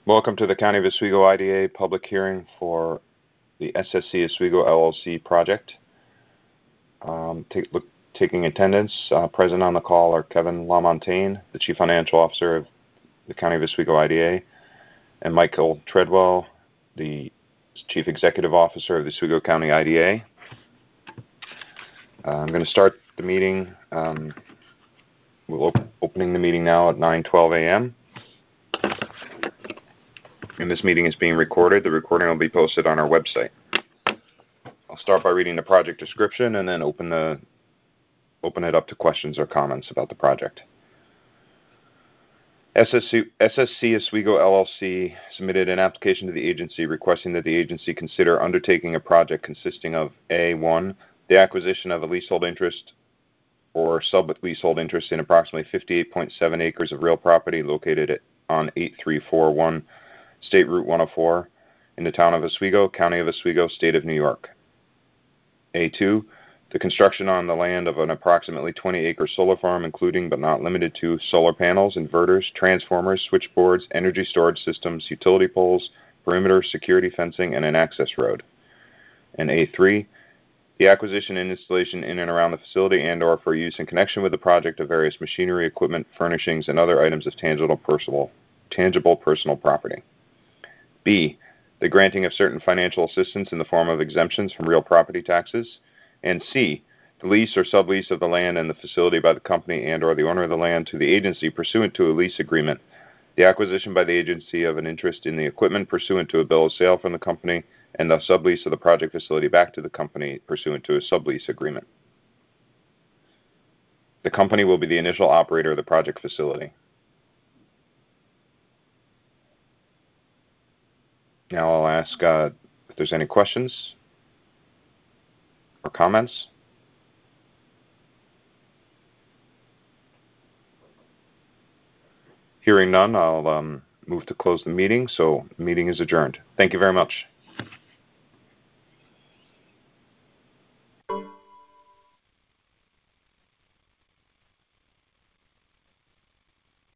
Welcome to the County of Oswego IDA public hearing for the SSC Oswego LLC project. Taking attendance, present on the call are Kevin LaMontagne, the Chief Financial Officer of the County of Oswego IDA, and Michael Treadwell, the Chief Executive Officer of the Oswego County IDA. I'm going to start the meeting. We're opening the meeting now at 9:12 a.m. And this meeting is being recorded. The recording will be posted on our website. I'll start by reading the project description and then open it up to questions or comments about the project. SSC Oswego LLC submitted an application to the agency requesting that the agency consider undertaking a project consisting of A1, the acquisition of a leasehold interest or sub-leasehold interest in approximately 58.7 acres of real property located on 8341 State Route 104 in the town of Oswego, County of Oswego, State of New York. A2, the construction on the land of an approximately 20-acre solar farm, including but not limited to solar panels, inverters, transformers, switchboards, energy storage systems, utility poles, perimeter security fencing, and an access road. And A3, the acquisition and installation in and around the facility and/or for use in connection with the project of various machinery, equipment, furnishings, and other items of tangible personal property. B, the granting of certain financial assistance in the form of exemptions from real property taxes. And C, the lease or sublease of the land and the facility by the company and/or the owner of the land to the agency pursuant to a lease agreement, the acquisition by the agency of an interest in the equipment pursuant to a bill of sale from the company, and the sublease of the project facility back to the company pursuant to a sublease agreement. The company will be the initial operator of the project facility. Now I'll ask if there's any questions or comments. Hearing none, I'll move to close the meeting. So the meeting is adjourned. Thank you very much.